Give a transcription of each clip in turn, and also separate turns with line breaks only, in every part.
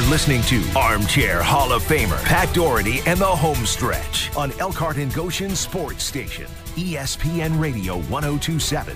You're listening to Armchair Hall of Famer Pat Doherty and the Home Stretch on Elkhart and Goshen Sports Station, ESPN Radio 1027.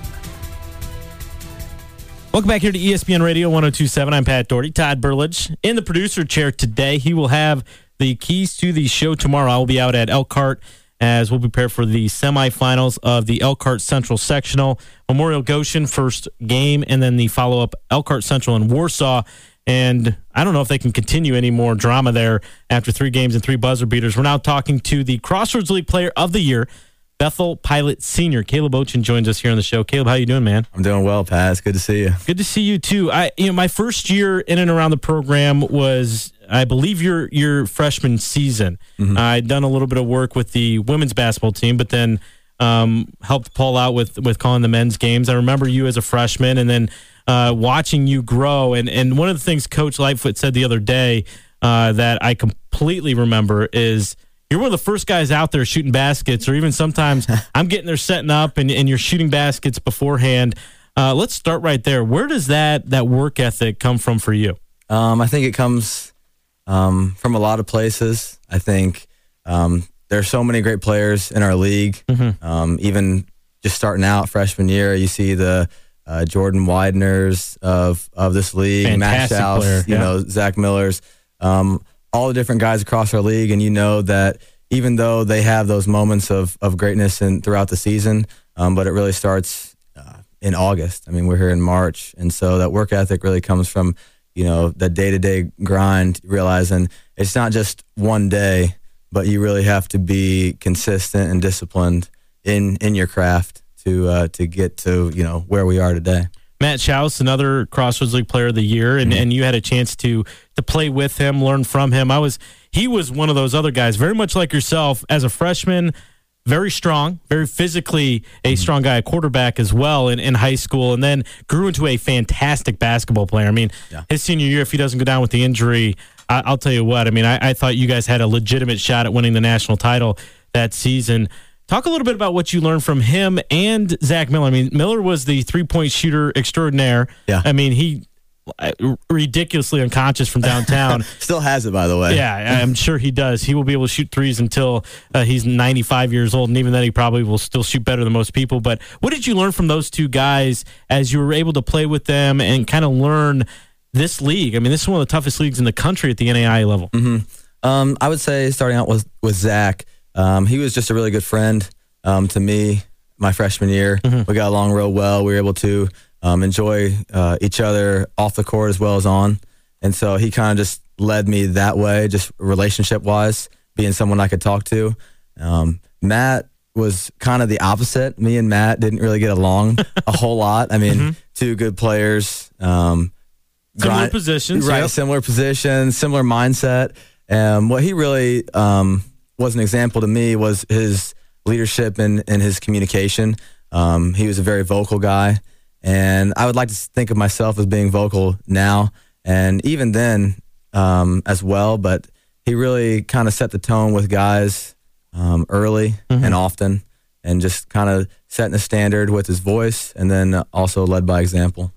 Welcome back here to ESPN Radio 1027. I'm Pat Doherty. Todd Burlage in the producer chair today. He will have the keys to the show tomorrow. I will be out at Elkhart as we'll prepare for the semifinals of the Elkhart Central Sectional. Memorial Goshen first game, and then the follow-up Elkhart Central in Warsaw. And I don't know if they can continue any more drama there after 3 games and 3 buzzer beaters. We're now talking to the Crossroads League Player of the Year, Bethel Pilot Senior. Caleb Ochin joins us here on the show. Caleb, how you doing, man?
I'm doing well, Pat. It's good to see you.
Good to see you too. My first year in and around the program was, I believe, your freshman season. Mm-hmm. I'd done a little bit of work with the women's basketball team, but then helped Paul out with calling the men's games. I remember you as a freshman, and then watching you grow. And one of the things Coach Lightfoot said the other day that I completely remember is, you're one of the first guys out there shooting baskets, or even sometimes I'm getting there setting up and you're shooting baskets beforehand. Let's start right there. Where does that work ethic come from for you?
I think it comes from a lot of places. I think there are so many great players in our league. Mm-hmm. Even just starting out freshman year, you see the Jordan Wideners of this league,
Fantastic
Matt Schaus,
player, yeah.
Zach Millers, all the different guys across our league, and you know that even though they have those moments of greatness throughout the season, but it really starts in August. I mean, we're here in March, and so that work ethic really comes from, the day-to-day grind, realizing it's not just one day, but you really have to be consistent and disciplined in your craft to get to, where we are today.
Matt Schaus, another Crossroads League Player of the Year, and you had a chance to play with him, learn from him. He was one of those other guys, very much like yourself, as a freshman, very strong, very physically a strong guy, a quarterback as well in high school, and then grew into a fantastic basketball player. I mean, his senior year, if he doesn't go down with the injury, I'll tell you what, I thought you guys had a legitimate shot at winning the national title that season. Talk a little bit about what you learned from him and Zach Miller. I mean, Miller was the three-point shooter extraordinaire.
Yeah.
I mean, he ridiculously unconscious from downtown.
Still has it, by the way.
Yeah, I'm sure he does. He will be able to shoot threes until he's 95 years old, and even then he probably will still shoot better than most people. But what did you learn from those two guys as you were able to play with them and kind of learn this league? I mean, this is one of the toughest leagues in the country at the NAIA level.
Mm-hmm. I would say starting out with Zach, he was just a really good friend to me my freshman year. Mm-hmm. We got along real well. We were able to enjoy each other off the court as well as on. And so he kind of just led me that way, just relationship-wise, being someone I could talk to. Matt was kind of the opposite. Me and Matt didn't really get along a whole lot. I mean, two good players.
Similar positions.
Right, similar positions, similar mindset. What he really was an example to me was his leadership and his communication. He was a very vocal guy, and I would like to think of myself as being vocal now, and even then as well, but he really kind of set the tone with guys early and often, and just kind of setting a standard with his voice, and then also led by example.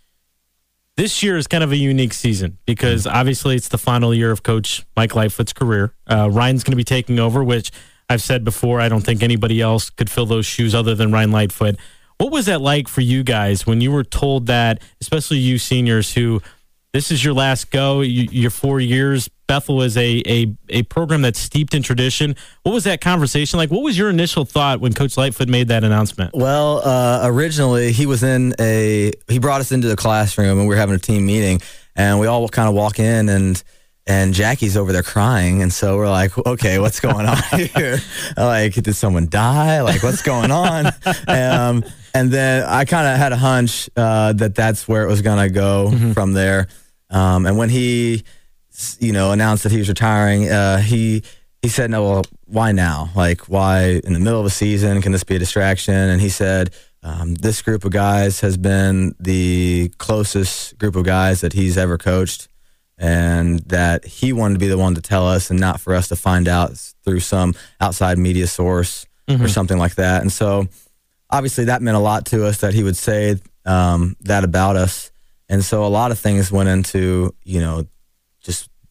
This year is kind of a unique season because obviously it's the final year of Coach Mike Lightfoot's career. Ryan's going to be taking over, which I've said before, I don't think anybody else could fill those shoes other than Ryan Lightfoot. What was that like for you guys when you were told that, especially you seniors who, this is your last go, your 4 years, Bethel is a program that's steeped in tradition. What was that conversation like? What was your initial thought when Coach Lightfoot made that announcement?
Well, originally he brought us into the classroom and we were having a team meeting, and we all kind of walk in and Jackie's over there crying, and so we're like, okay, what's going on here? Like, did someone die? Like, what's going on? And then I kind of had a hunch that's where it was going to go from there. And when he announced that he was retiring, he said, no, well, why now? Like, why in the middle of a season? Can this be a distraction? And he said, this group of guys has been the closest group of guys that he's ever coached, and that he wanted to be the one to tell us and not for us to find out through some outside media source or something like that. And so obviously that meant a lot to us that he would say that about us. And so a lot of things went into, just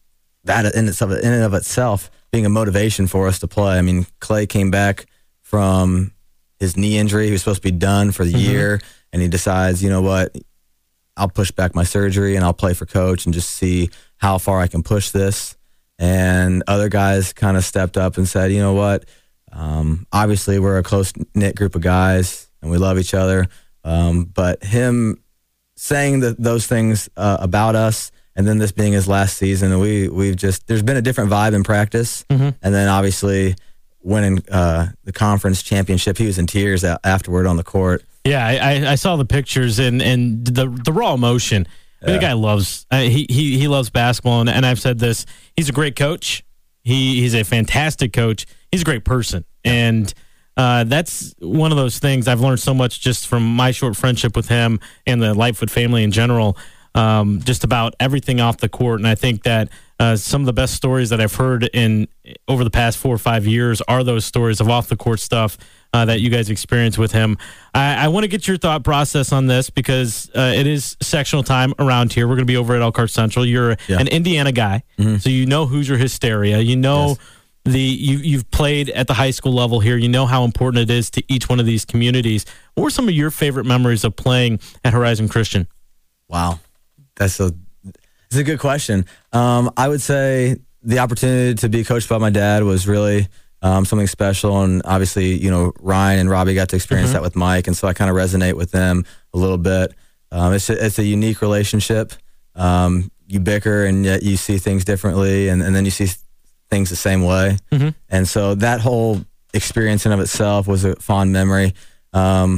that in and of itself being a motivation for us to play. I mean, Clay came back from his knee injury. He was supposed to be done for the year, and he decides, you know what, I'll push back my surgery and I'll play for coach and just see how far I can push this. And other guys kind of stepped up and said, you know what, obviously we're a close-knit group of guys and we love each other, but him saying those things about us, and then this being his last season, we've just, there's been a different vibe in practice. And then obviously winning the conference championship, he was in tears afterward on the court.
Yeah, I saw the pictures and the raw emotion. I mean, the guy loves he loves basketball, and I've said this. He's a great coach. He's a fantastic coach. He's a great person, and that's one of those things I've learned so much just from my short friendship with him and the Lightfoot family in general. Just about everything off the court, and I think that some of the best stories that I've heard over the past 4 or 5 years are those stories of off the court stuff that you guys experienced with him. I want to get your thought process on this because it is sectional time around here. We're going to be over at Elkhart Central. You're an Indiana guy, so you know Hoosier hysteria. You know you've played at the high school level here. You know how important it is to each one of these communities. What were some of your favorite memories of playing at Horizon Christian?
Wow. It's a good question. I would say the opportunity to be coached by my dad was really something special, and obviously, you know, Ryan and Robbie got to experience that with Mike, and so I kind of resonate with them a little bit. It's a unique relationship. You bicker, and yet you see things differently, and then you see things the same way. And so that whole experience in of itself was a fond memory. I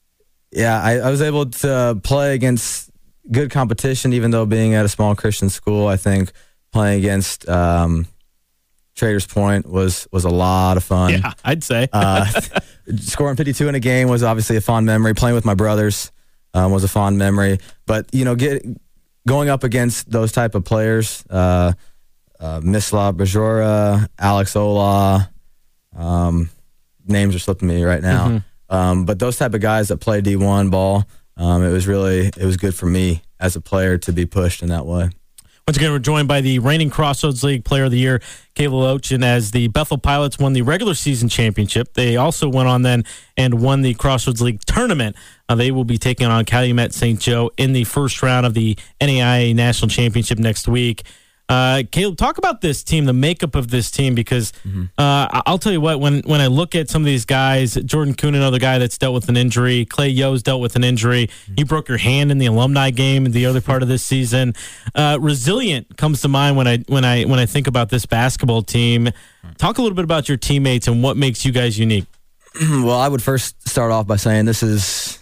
was able to play against good competition, even though being at a small Christian school. I think playing against Traders Point was a lot of fun.
Yeah, I'd say.
Scoring 52 in a game was obviously a fond memory. Playing with my brothers was a fond memory. But, you know, going up against those type of players, Mislav Bajora, Alex Ola, names are slipping me right now. But those type of guys that play D1 ball, it was good for me as a player to be pushed in that way.
Once again, we're joined by the reigning Crossroads League Player of the Year, Caleb Lochin, as the Bethel Pilots won the regular season championship. They also went on then and won the Crossroads League tournament. They will be taking on Calumet St. Joe in the first round of the NAIA National Championship next week. Caleb, talk about this team, the makeup of this team, because I'll tell you what, when I look at some of these guys, Jordan Kuhn, another guy that's dealt with an injury, Clay Yo's dealt with an injury. You broke your hand in the alumni game in the other part of this season. Resilient comes to mind when I think about this basketball team. Talk a little bit about your teammates and what makes you guys unique.
Well, I would first start off by saying this is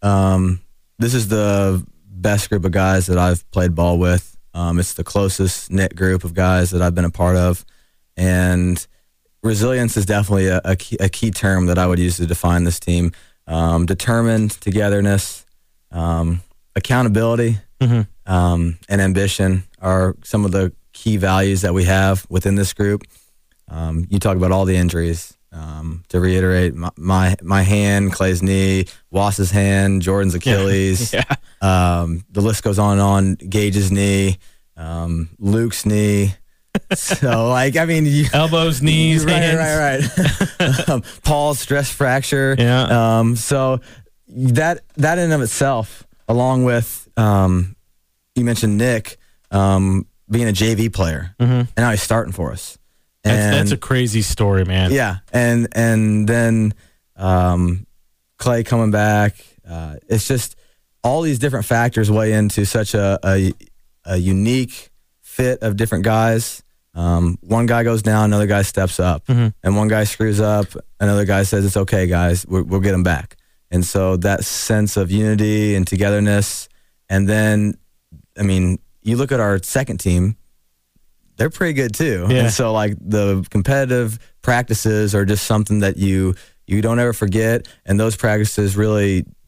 the best group of guys that I've played ball with. It's the closest knit group of guys that I've been a part of, and resilience is definitely a key term that I would use to define this team. Determined, togetherness, accountability, and ambition are some of the key values that we have within this group. You talk about all the injuries. To reiterate, my hand, Clay's knee, Wass's hand, Jordan's Achilles. The list goes on and on. Gage's knee, Luke's knee. So,
elbows, knees,
hands. Right. Paul's stress fracture.
Yeah.
So that in and of itself, along with you mentioned Nick being a JV player, and now he's starting for us.
That's a crazy story, man.
Yeah, and then Clay coming back. It's just all these different factors weigh into such a unique fit of different guys. One guy goes down, another guy steps up, and one guy screws up, another guy says, "It's okay, guys, we'll get him back." And so that sense of unity and togetherness, and then, you look at our second team. They're pretty good too.
Yeah.
And so the competitive practices are just something that you don't ever forget. And those practices really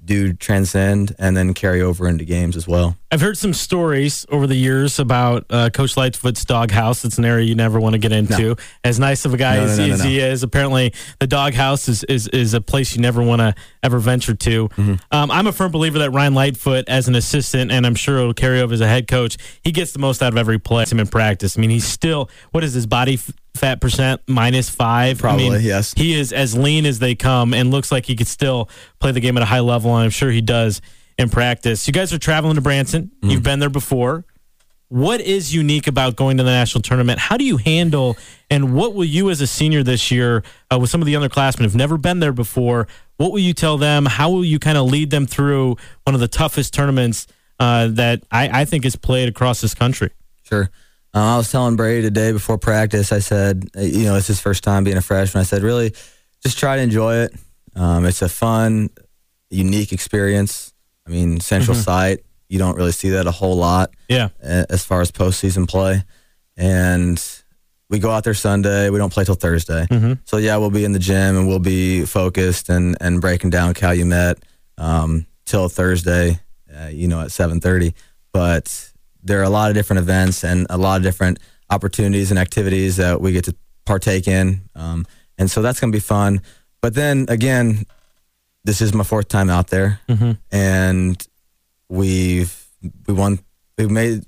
do transcend and then carry over into games as well.
I've heard some stories over the years about Coach Lightfoot's doghouse. It's an area you never want to get into. No. As nice of a guy as he is, apparently the doghouse is a place you never want to ever venture to. Mm-hmm. I'm a firm believer that Ryan Lightfoot, as an assistant, and I'm sure it'll carry over as a head coach, he gets the most out of every play in practice. I mean, he's still, what is his body fat percent? -5?
Probably,
I mean,
yes.
He is as lean as they come and looks like he could still play the game at a high level, and I'm sure he does in practice. You guys are traveling to Branson. Mm-hmm. You've been there before. What is unique about going to the national tournament? How do you handle, and what will you as a senior this year with some of the underclassmen who've never been there before, what will you tell them? How will you kind of lead them through one of the toughest tournaments that I think is played across this country?
Sure. I was telling Brady today before practice, I said, it's his first time being a freshman. I said, really, just try to enjoy it. It's a fun, unique experience. I mean, Central Site, you don't really see that a whole lot as far as postseason play. And we go out there Sunday. We don't play till Thursday. Mm-hmm. So, we'll be in the gym and we'll be focused and breaking down Calumet till Thursday, at 7:30. But there are a lot of different events and a lot of different opportunities and activities that we get to partake in. And so that's going to be fun. But then, again, this is my 4th time out there, and we won 2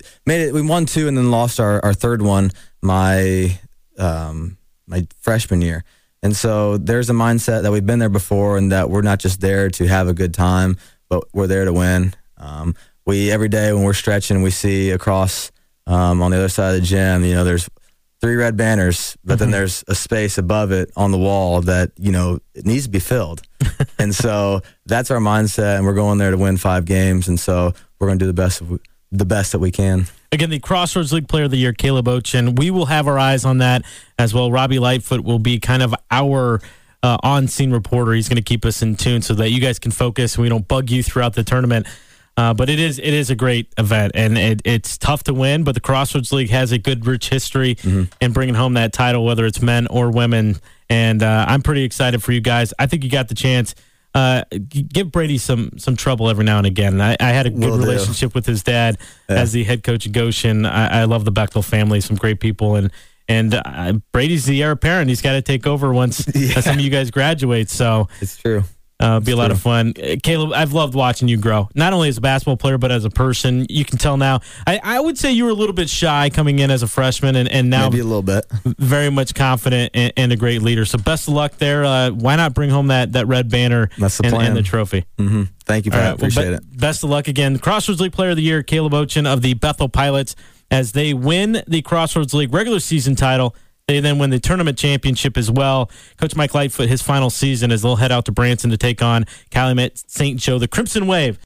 and then lost our 3rd one my freshman year. And so there's a mindset that we've been there before, and that we're not just there to have a good time, but we're there to win. Every day when we're stretching, we see across on the other side of the gym, there's 3 red banners, but then there's a space above it on the wall that, it needs to be filled. And so that's our mindset, and we're going there to win 5 games. And so we're going to do the best that we can.
Again, the Crossroads League Player of the Year, Caleb Ochin. We will have our eyes on that as well. Robbie Lightfoot will be kind of our on-scene reporter. He's going to keep us in tune so that you guys can focus and we don't bug you throughout the tournament. But it is a great event, and it's tough to win, but the Crossroads League has a good, rich history in bringing home that title, whether it's men or women, and I'm pretty excited for you guys. I think you got the chance. Give Brady some trouble every now and again. I had a good relationship with his dad as the head coach of Goshen. I love the Bechtel family, some great people, and Brady's the heir apparent. He's got to take over once some of you guys graduate. So
it's true.
Be a lot of fun. Caleb, I've loved watching you grow, not only as a basketball player, but as a person. You can tell now. I would say you were a little bit shy coming in as a freshman, and now
maybe a little bit.
Very much confident and a great leader. So best of luck there. Why not bring home that red banner and the trophy?
Mm-hmm. Thank you, Pat. Right, appreciate it.
Best of luck again. Crossroads League Player of the Year, Caleb Ochin of the Bethel Pilots, as they win the Crossroads League regular season title. They then win the tournament championship as well. Coach Mike Lightfoot, his final season, as they'll head out to Branson to take on Calumet St. Joe, the Crimson Wave.